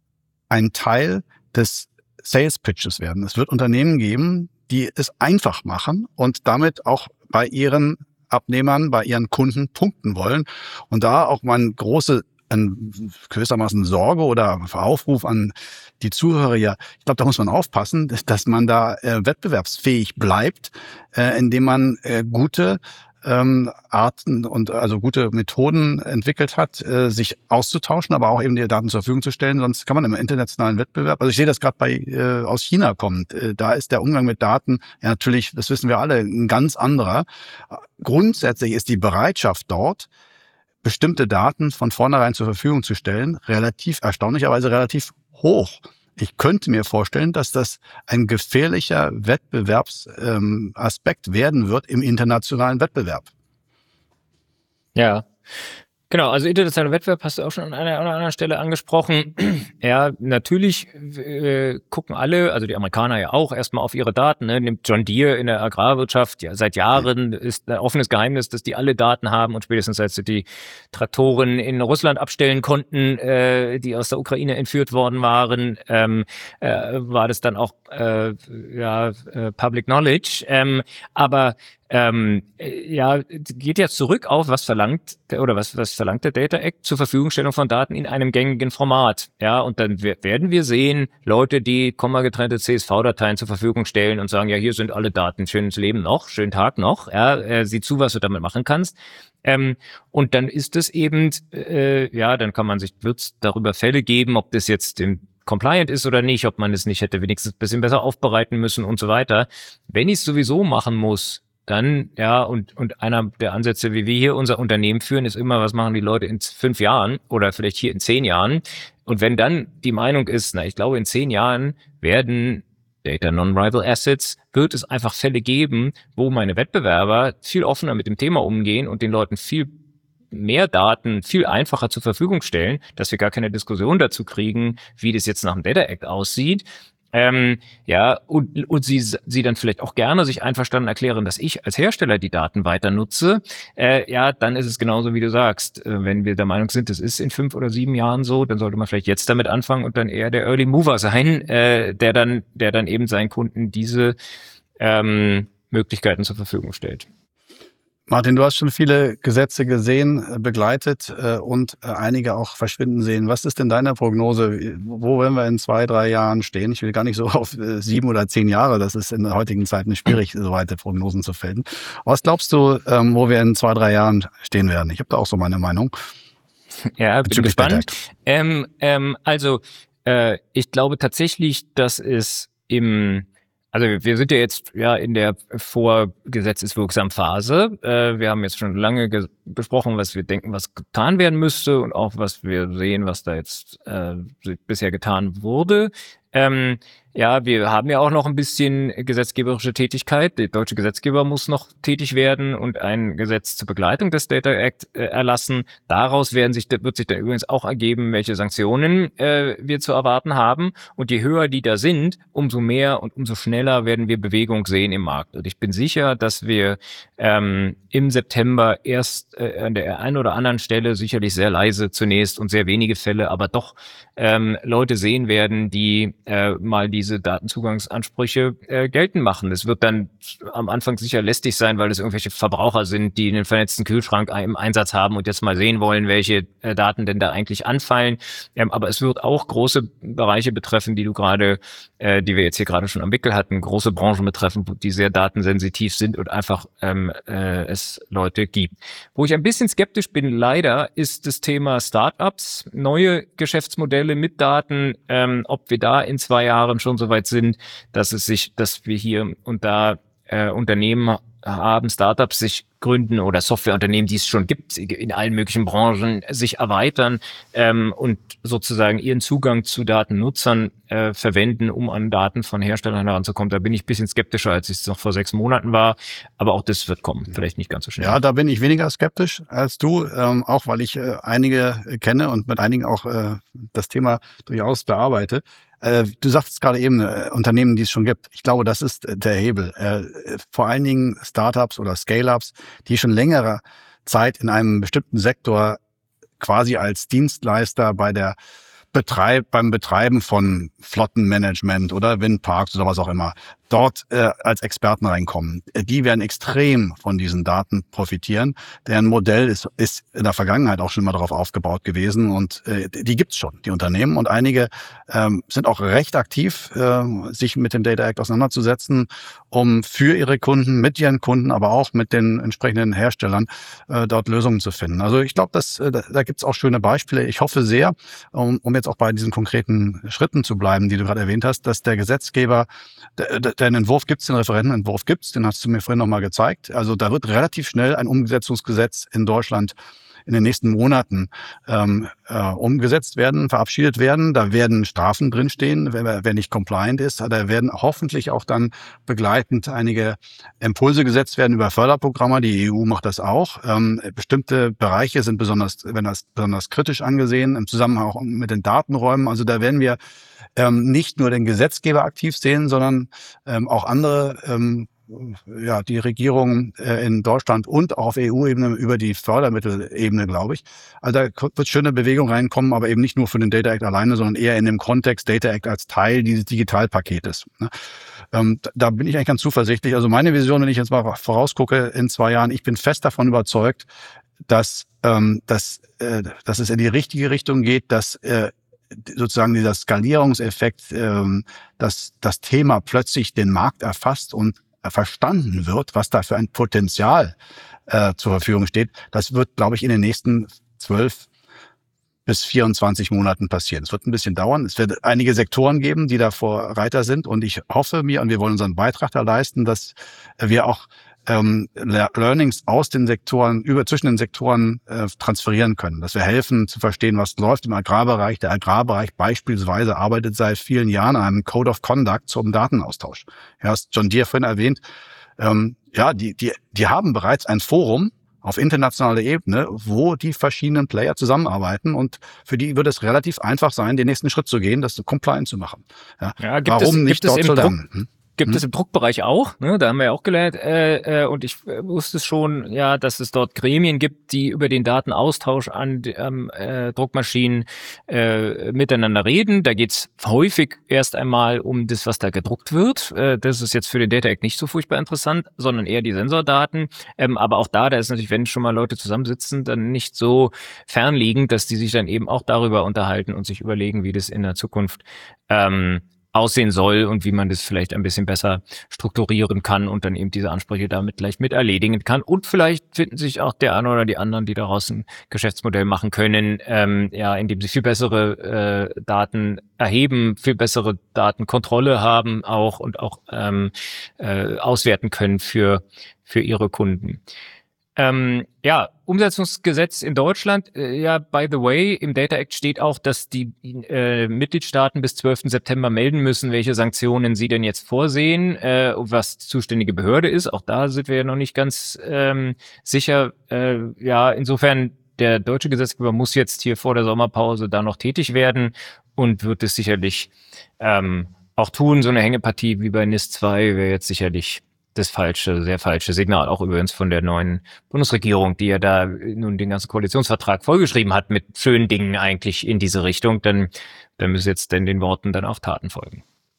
S2: ein Teil des Sales Pitches werden. Es wird Unternehmen geben, die es einfach machen und damit auch bei ihren Abnehmern, bei ihren Kunden punkten wollen. Und da auch mal eine große, ein, gewissermaßen Sorge oder Aufruf an die Zuhörer, ja, ich glaube, da muss man aufpassen, dass man da äh, wettbewerbsfähig bleibt, äh, indem man äh, gute ähm, Arten und also gute Methoden entwickelt hat, äh, sich auszutauschen, aber auch eben die Daten zur Verfügung zu stellen. Sonst kann man im internationalen Wettbewerb, also ich sehe das gerade bei äh, aus China kommt, äh, da ist der Umgang mit Daten ja natürlich, das wissen wir alle, ein ganz anderer. Grundsätzlich ist die Bereitschaft dort, bestimmte Daten von vornherein zur Verfügung zu stellen, relativ, erstaunlicherweise relativ hoch. Ich könnte mir vorstellen, dass das ein gefährlicher Wettbewerbsaspekt ähm, werden wird im internationalen Wettbewerb.
S1: Ja, genau. Also internationaler Wettbewerb hast du auch schon an einer oder anderen Stelle angesprochen. Ja, natürlich äh, gucken alle, also die Amerikaner ja auch, erstmal auf ihre Daten. Ne? Nimmt John Deere in der Agrarwirtschaft, ja seit Jahren ist ein offenes Geheimnis, dass die alle Daten haben und spätestens als sie die Traktoren in Russland abstellen konnten, äh, die aus der Ukraine entführt worden waren, ähm, äh, war das dann auch äh, ja äh, Public Knowledge. Ähm, aber Ähm, ja, geht ja zurück auf, was verlangt, oder was, was verlangt der Data Act zur Verfügungstellung von Daten in einem gängigen Format. Ja, und dann werden wir sehen, Leute, die kommagetrennte C S V-Dateien zur Verfügung stellen und sagen, ja, hier sind alle Daten, schönes Leben noch, schönen Tag noch, ja, äh, sieh zu, was du damit machen kannst. Ähm, und dann ist es eben, äh, ja, dann kann man sich, wird's darüber Fälle geben, ob das jetzt im compliant ist oder nicht, ob man es nicht hätte wenigstens ein bisschen besser aufbereiten müssen und so weiter. Wenn ich es sowieso machen muss, dann, ja, und, und einer der Ansätze, wie wir hier unser Unternehmen führen, ist immer, was machen die Leute in fünf Jahren oder vielleicht hier in zehn Jahren? Und wenn dann die Meinung ist, na, ich glaube, in zehn Jahren werden Data Non-Rival Assets, wird es einfach Fälle geben, wo meine Wettbewerber viel offener mit dem Thema umgehen und den Leuten viel mehr Daten viel einfacher zur Verfügung stellen, dass wir gar keine Diskussion dazu kriegen, wie das jetzt nach dem Data Act aussieht. Ähm, ja, und, und sie, sie dann vielleicht auch gerne sich einverstanden erklären, dass ich als Hersteller die Daten weiter nutze, äh, ja, dann ist es genauso, wie du sagst. Äh, wenn wir der Meinung sind, es ist in fünf oder sieben Jahren so, dann sollte man vielleicht jetzt damit anfangen und dann eher der Early Mover sein, äh, der dann, der dann eben seinen Kunden diese, ähm, Möglichkeiten zur Verfügung stellt.
S2: Martin, du hast schon viele Gesetze gesehen, begleitet äh, und äh, einige auch verschwinden sehen. Was ist denn deine Prognose? Wo werden wir in zwei, drei Jahren stehen? Ich will gar nicht so auf äh, sieben oder zehn Jahre. Das ist in der heutigen Zeit nicht schwierig, so weite Prognosen zu fällen. Was glaubst du, ähm, wo wir in zwei, drei Jahren stehen werden? Ich habe da auch so meine Meinung.
S1: Ja, bin gespannt. Ähm, ähm, also äh, ich glaube tatsächlich, dass es im Also wir sind ja jetzt ja in der vorgesetzeswirksamen Phase. Äh, wir haben jetzt schon lange ge- besprochen, was wir denken, was getan werden müsste und auch was wir sehen, was da jetzt äh, bisher getan wurde. Ähm, ja, wir haben ja auch noch ein bisschen gesetzgeberische Tätigkeit. Der deutsche Gesetzgeber muss noch tätig werden und ein Gesetz zur Begleitung des Data Act äh, erlassen. Daraus werden sich, wird sich dann übrigens auch ergeben, welche Sanktionen äh, wir zu erwarten haben. Und je höher die da sind, umso mehr und umso schneller werden wir Bewegung sehen im Markt. Und ich bin sicher, dass wir ähm, im September erst äh, an der einen oder anderen Stelle, sicherlich sehr leise zunächst und sehr wenige Fälle, aber doch ähm, Leute sehen werden, die äh, mal diese Datenzugangsansprüche äh, geltend machen. Es wird dann am Anfang sicher lästig sein, weil es irgendwelche Verbraucher sind, die einen vernetzten Kühlschrank im Einsatz haben und jetzt mal sehen wollen, welche äh, Daten denn da eigentlich anfallen. Ähm, aber es wird auch große Bereiche betreffen, die du gerade, äh, die wir jetzt hier gerade schon am Wickel hatten, große Branchen betreffen, die sehr datensensitiv sind und einfach ähm, äh, es Leute gibt. Wo ich ein bisschen skeptisch bin, leider, ist das Thema Startups, neue Geschäftsmodelle mit Daten, ähm, ob wir da in zwei Jahren schon so weit sind, dass es sich, dass wir hier und da äh, Unternehmen haben, Startups sich gründen oder Softwareunternehmen, die es schon gibt, in allen möglichen Branchen sich erweitern ähm, und sozusagen ihren Zugang zu Datennutzern äh, verwenden, um an Daten von Herstellern heranzukommen. Da bin ich ein bisschen skeptischer, als ich es noch vor sechs Monaten war. Aber auch das wird kommen, vielleicht nicht ganz so schnell.
S2: Ja, da bin ich weniger skeptisch als du, ähm, auch weil ich äh, einige kenne und mit einigen auch äh, das Thema durchaus bearbeite. Äh, du sagst gerade eben, äh, Unternehmen, die es schon gibt. Ich glaube, das ist äh, der Hebel. Äh, vor allen Dingen Startups oder Scale-Ups, die schon längere Zeit in einem bestimmten Sektor quasi als Dienstleister bei der Betreib, beim Betreiben von Flottenmanagement oder Windparks oder was auch immer, dort äh, als Experten reinkommen. Die werden extrem von diesen Daten profitieren. Deren Modell ist, ist in der Vergangenheit auch schon mal darauf aufgebaut gewesen und äh, die gibt's schon, die Unternehmen. Und einige ähm, sind auch recht aktiv, äh, sich mit dem Data Act auseinanderzusetzen, um für ihre Kunden, mit ihren Kunden, aber auch mit den entsprechenden Herstellern äh, dort Lösungen zu finden. Also ich glaube, dass äh, da gibt's auch schöne Beispiele. Ich hoffe sehr, um, um jetzt auch bei diesen konkreten Schritten zu bleiben, die du gerade erwähnt hast, dass der Gesetzgeber, der, der Den Entwurf gibt's, den Referentenentwurf gibt's, den hast du mir vorhin nochmal gezeigt. Also da wird relativ schnell ein Umsetzungsgesetz in Deutschland in den nächsten Monaten ähm, äh, umgesetzt werden, verabschiedet werden. Da werden Strafen drinstehen, wer, wer nicht compliant ist. Da werden hoffentlich auch dann begleitend einige Impulse gesetzt werden über Förderprogramme. Die E U macht das auch. Ähm, bestimmte Bereiche sind besonders, werden das besonders kritisch angesehen, im Zusammenhang auch mit den Datenräumen. Also da werden wir ähm, nicht nur den Gesetzgeber aktiv sehen, sondern ähm, auch andere ähm, ja, die Regierung äh, in Deutschland und auch auf E U-Ebene über die Fördermittelebene, glaube ich. Also da wird schöne Bewegung reinkommen, aber eben nicht nur für den Data Act alleine, sondern eher in dem Kontext Data Act als Teil dieses Digitalpaketes. Ne? Ähm, da bin ich eigentlich ganz zuversichtlich. Also meine Vision, wenn ich jetzt mal vorausgucke in zwei Jahren, ich bin fest davon überzeugt, dass, ähm, dass, äh, dass es in die richtige Richtung geht, dass äh, sozusagen dieser Skalierungseffekt, ähm, dass das Thema plötzlich den Markt erfasst und verstanden wird, was da für ein Potenzial äh, zur Verfügung steht. Das wird, glaube ich, in den nächsten zwölf bis vierundzwanzig Monaten passieren. Es wird ein bisschen dauern. Es wird einige Sektoren geben, die da Vorreiter sind. Und ich hoffe mir, und wir wollen unseren Beitrag da leisten, dass wir auch ähm, Learnings aus den Sektoren, über zwischen den Sektoren äh, transferieren können. Dass wir helfen zu verstehen, was läuft im Agrarbereich. Der Agrarbereich beispielsweise arbeitet seit vielen Jahren an einem Code of Conduct zum Datenaustausch. Du hast John Deere vorhin erwähnt. Ähm, ja, die, die, die haben bereits ein Forum auf internationaler Ebene, wo die verschiedenen Player zusammenarbeiten und für die wird es relativ einfach sein, den nächsten Schritt zu gehen, das compliant zu machen. Ja,
S1: ja, gibt
S2: warum
S1: es,
S2: nicht
S1: gibt
S2: dort
S1: es
S2: zu
S1: im
S2: lernen?
S1: Druck, Gibt
S2: Hm.
S1: es im Druckbereich auch, ne? Da haben wir ja auch gelernt, äh, äh, und ich äh, wusste schon, ja, dass es dort Gremien gibt, die über den Datenaustausch an ähm, äh, Druckmaschinen äh, miteinander reden. Da geht's häufig erst einmal um das, was da gedruckt wird. Äh, das ist jetzt für den Data Act nicht so furchtbar interessant, sondern eher die Sensordaten. Ähm, aber auch da, da ist natürlich, wenn schon mal Leute zusammensitzen, dann nicht so fernliegend, dass die sich dann eben auch darüber unterhalten und sich überlegen, wie das in der Zukunft ähm, aussehen soll und wie man das vielleicht ein bisschen besser strukturieren kann und dann eben diese Ansprüche damit gleich mit erledigen kann. Und vielleicht finden sich auch der eine oder die anderen, die daraus ein Geschäftsmodell machen können, ähm, ja, indem sie viel bessere äh, Daten erheben, viel bessere Datenkontrolle haben auch und auch ähm, äh, auswerten können für für ihre Kunden. Ähm, ja, Umsetzungsgesetz in Deutschland, äh, ja, by the way, im Data Act steht auch, dass die äh, Mitgliedstaaten bis zwölften September melden müssen, welche Sanktionen sie denn jetzt vorsehen, äh, was die zuständige Behörde ist. Auch da sind wir ja noch nicht ganz ähm, sicher. Äh, ja, insofern, der deutsche Gesetzgeber muss jetzt hier vor der Sommerpause da noch tätig werden und wird es sicherlich ähm, auch tun. So eine Hängepartie wie bei N I S zwei wäre jetzt sicherlich das falsche, sehr falsche Signal, auch übrigens von der neuen Bundesregierung, die ja da nun den ganzen Koalitionsvertrag vollgeschrieben hat mit schönen Dingen eigentlich in diese Richtung, dann, dann müssen jetzt denn den Worten dann auch Taten folgen.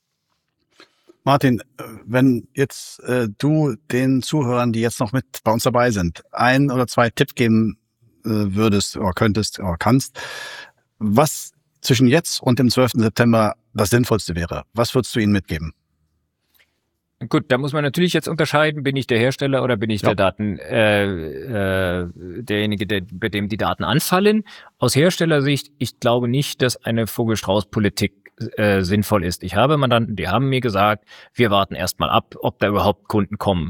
S2: Martin, wenn jetzt äh, du den Zuhörern, die jetzt noch mit bei uns dabei sind, ein oder zwei Tipps geben äh, würdest oder könntest oder kannst, was zwischen jetzt und dem zwölften September das Sinnvollste wäre, was würdest du ihnen mitgeben?
S1: Gut, da muss man natürlich jetzt unterscheiden, bin ich der Hersteller oder bin ich
S2: Ja.
S1: der Daten, äh, äh, derjenige, der, bei dem die Daten anfallen. Aus Herstellersicht, ich glaube nicht, dass eine Vogel-Strauß-Politik äh, sinnvoll ist. Ich habe Mandanten, die haben mir gesagt, wir warten erst mal ab, ob da überhaupt Kunden kommen.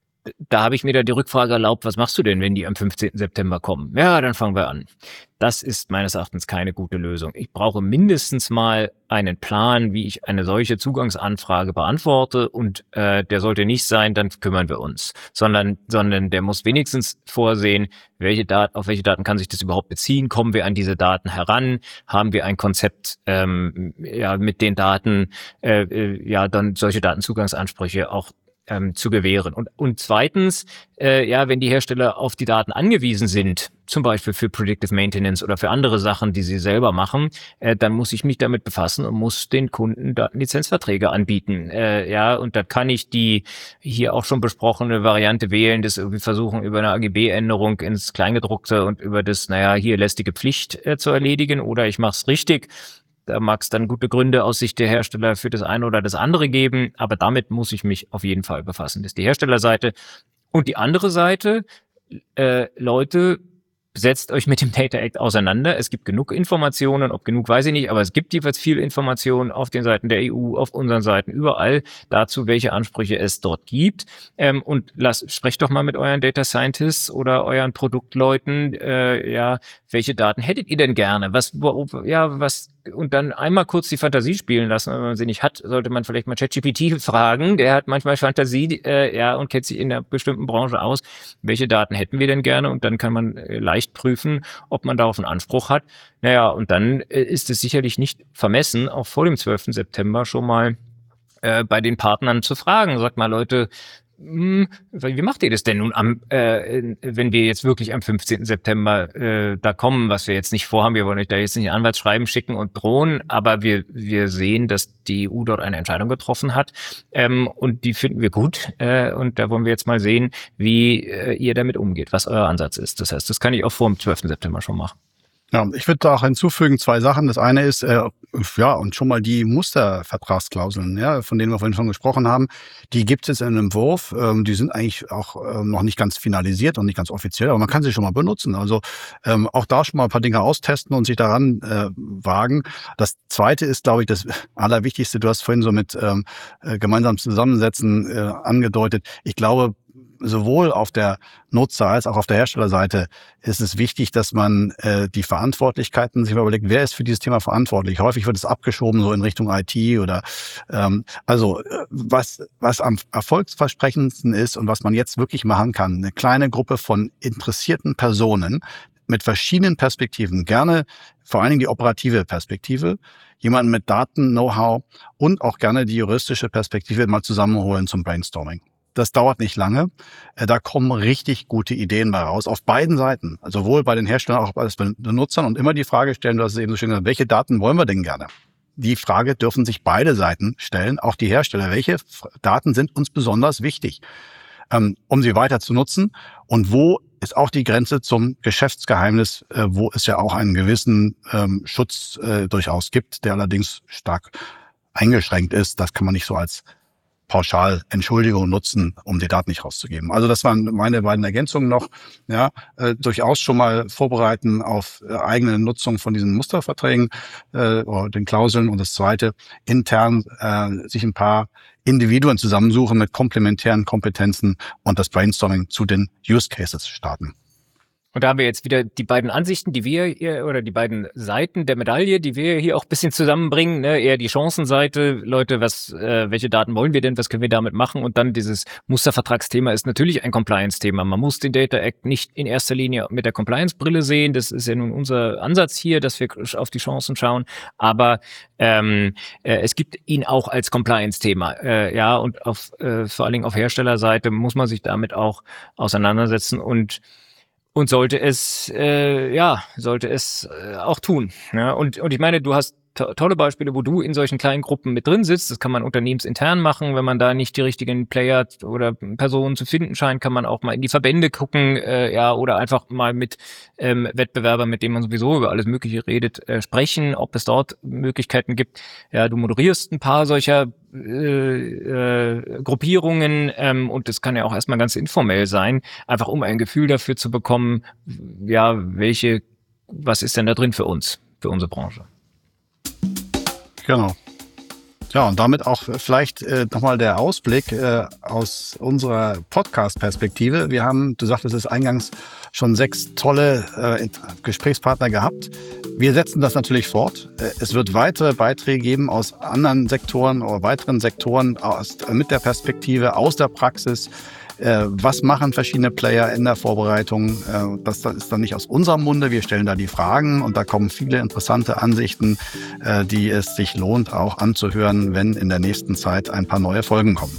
S1: Da habe ich mir da die Rückfrage erlaubt, was machst du denn, wenn die am fünfzehnten September kommen? Ja, dann fangen wir an. Das ist meines Erachtens keine gute Lösung. Ich brauche mindestens mal einen Plan, wie ich eine solche Zugangsanfrage beantworte und äh, der sollte nicht sein, dann kümmern wir uns, sondern sondern der muss wenigstens vorsehen, welche Daten, auf welche Daten kann sich das überhaupt beziehen? Kommen wir an diese Daten heran? Haben wir ein Konzept, ähm, ja, mit den Daten, äh, äh, ja, dann solche Datenzugangsansprüche auch Ähm, zu gewähren. Und, und zweitens, äh, ja, wenn die Hersteller auf die Daten angewiesen sind, zum Beispiel für Predictive Maintenance oder für andere Sachen, die sie selber machen, äh, dann muss ich mich damit befassen und muss den Kunden Datenlizenzverträge anbieten. Äh, ja, und da kann ich die hier auch schon besprochene Variante wählen, das irgendwie versuchen, über eine A G B-Änderung ins Kleingedruckte und über das, naja, hier lästige Pflicht äh, zu erledigen, oder ich mache es richtig. Da mag es dann gute Gründe aus Sicht der Hersteller für das eine oder das andere geben, aber damit muss ich mich auf jeden Fall befassen. Das ist die Herstellerseite. Und die andere Seite, äh, Leute, setzt euch mit dem Data Act auseinander. Es gibt genug Informationen, ob genug weiß ich nicht, aber es gibt jeweils viel Informationen auf den Seiten der E U, auf unseren Seiten, überall dazu, welche Ansprüche es dort gibt. Ähm, und lasst, sprecht doch mal mit euren Data Scientists oder euren Produktleuten, äh, ja, welche Daten hättet ihr denn gerne? Was, wo, ja, was, und dann einmal kurz die Fantasie spielen lassen. Wenn man sie nicht hat, sollte man vielleicht mal ChatGPT fragen. Der hat manchmal Fantasie, äh, ja, und kennt sich in einer bestimmten Branche aus. Welche Daten hätten wir denn gerne? Und dann kann man äh, leicht prüfen, ob man darauf einen Anspruch hat. Naja, und dann äh, ist es sicherlich nicht vermessen, auch vor dem zwölften September schon mal äh, bei den Partnern zu fragen. Sagt mal, Leute, hm, wie macht ihr das denn nun, am, äh, wenn wir jetzt wirklich am fünfzehnten September äh, da kommen, was wir jetzt nicht vorhaben, wir wollen euch da jetzt nicht ein Anwaltsschreiben schicken und drohen, aber wir wir sehen, dass die E U dort eine Entscheidung getroffen hat, ähm, und die finden wir gut, äh, und da wollen wir jetzt mal sehen, wie äh, ihr damit umgeht, was euer Ansatz ist. Das heißt, das kann ich auch vor dem zwölften September schon machen.
S2: Ja, ich würde da auch hinzufügen zwei Sachen. Das eine ist, äh, ja, und schon mal die Mustervertragsklauseln, ja, von denen wir vorhin schon gesprochen haben, die gibt es in einem Entwurf. Ähm, die sind eigentlich auch ähm, noch nicht ganz finalisiert und nicht ganz offiziell, aber man kann sie schon mal benutzen. Also ähm, auch da schon mal ein paar Dinge austesten und sich daran äh, wagen. Das zweite ist, glaube ich, das Allerwichtigste. Du hast vorhin so mit ähm, äh, gemeinsam Zusammensetzen äh, angedeutet. Ich glaube, sowohl auf der Nutzer- als auch auf der Herstellerseite ist es wichtig, dass man äh, die Verantwortlichkeiten sich mal überlegt, wer ist für dieses Thema verantwortlich. Häufig wird es abgeschoben so in Richtung I T oder ähm, also was was am erfolgsversprechendsten ist und was man jetzt wirklich machen kann. Eine kleine Gruppe von interessierten Personen mit verschiedenen Perspektiven, gerne vor allen Dingen die operative Perspektive, jemanden mit Daten, Know-how und auch gerne die juristische Perspektive mal zusammenholen zum Brainstorming. Das dauert nicht lange. Da kommen richtig gute Ideen bei raus, auf beiden Seiten. Also sowohl bei den Herstellern als auch bei den Benutzern. Und immer die Frage stellen, du hast es eben so schön gesagt, welche Daten wollen wir denn gerne? Die Frage dürfen sich beide Seiten stellen, auch die Hersteller. Welche Daten sind uns besonders wichtig, ähm, um sie weiter zu nutzen? Und wo ist auch die Grenze zum Geschäftsgeheimnis, äh, wo es ja auch einen gewissen ähm, Schutz äh, durchaus gibt, der allerdings stark eingeschränkt ist. Das kann man nicht so als pauschal Entschuldigung nutzen, um die Daten nicht rauszugeben. Also das waren meine beiden Ergänzungen noch. Ja, äh, durchaus schon mal vorbereiten auf äh, eigene Nutzung von diesen Musterverträgen äh, oder den Klauseln. Und das Zweite, intern äh, sich ein paar Individuen zusammensuchen mit komplementären Kompetenzen und das Brainstorming zu den Use Cases starten.
S1: Und da haben wir jetzt wieder die beiden Ansichten, die wir hier, oder die beiden Seiten der Medaille, die wir hier auch ein bisschen zusammenbringen, ne? Eher die Chancenseite, Leute, was, äh, welche Daten wollen wir denn, was können wir damit machen? Und dann dieses Mustervertragsthema ist natürlich ein Compliance-Thema. Man muss den Data Act nicht in erster Linie mit der Compliance-Brille sehen. Das ist ja nun unser Ansatz hier, dass wir auf die Chancen schauen. Aber ähm, äh, es gibt ihn auch als Compliance-Thema. Äh, ja, und auf, äh, vor allen Dingen auf Herstellerseite muss man sich damit auch auseinandersetzen und Und sollte es, äh, ja, sollte es äh, auch tun. Ja? Und, und ich meine, du hast to- tolle Beispiele, wo du in solchen kleinen Gruppen mit drin sitzt. Das kann man unternehmensintern machen. Wenn man da nicht die richtigen Player oder Personen zu finden scheint, kann man auch mal in die Verbände gucken, äh, ja, oder einfach mal mit ähm, Wettbewerbern, mit denen man sowieso über alles Mögliche redet, äh, sprechen, ob es dort Möglichkeiten gibt. Ja, du moderierst ein paar solcher Äh, äh, Gruppierungen ähm, und das kann ja auch erstmal ganz informell sein, einfach um ein Gefühl dafür zu bekommen, ja, welche, was ist denn da drin für uns, für unsere Branche.
S2: Genau. Ja, und damit auch vielleicht äh, nochmal der Ausblick äh, aus unserer Podcast-Perspektive. Wir haben, du sagtest es eingangs, schon sechs tolle äh, Gesprächspartner gehabt. Wir setzen das natürlich fort. Äh, es wird weitere Beiträge geben aus anderen Sektoren oder weiteren Sektoren aus, mit der Perspektive, aus der Praxis. Äh, was machen verschiedene Player in der Vorbereitung? Äh, das ist dann nicht aus unserem Munde. Wir stellen da die Fragen und da kommen viele interessante Ansichten, äh, die es sich lohnt auch anzuhören, wenn in der nächsten Zeit ein paar neue Folgen kommen.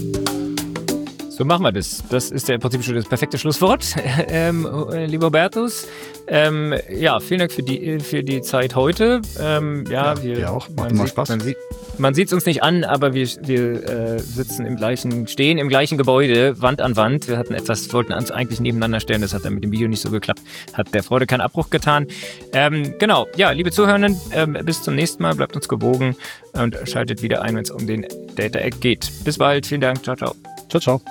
S1: So machen wir das. Das ist ja im Prinzip schon das perfekte Schlusswort, ähm, lieber Hubertus. Ähm, ja, vielen Dank für die für die Zeit heute. Ähm, ja,
S2: ja,
S1: wir
S2: dir auch. Macht
S1: man
S2: immer
S1: sieht,
S2: Spaß.
S1: Man sieht man sieht's uns nicht an, aber wir wir äh, sitzen im gleichen, stehen im gleichen Gebäude, Wand an Wand. Wir hatten etwas, wollten uns eigentlich nebeneinander stellen. Das hat dann mit dem Video nicht so geklappt. Hat der Freude keinen Abbruch getan. Ähm, genau. Ja, liebe Zuhörenden, ähm, bis zum nächsten Mal. Bleibt uns gewogen und schaltet wieder ein, wenn es um den Data Act geht. Bis bald. Vielen Dank. Ciao, ciao.
S2: Ciao, ciao.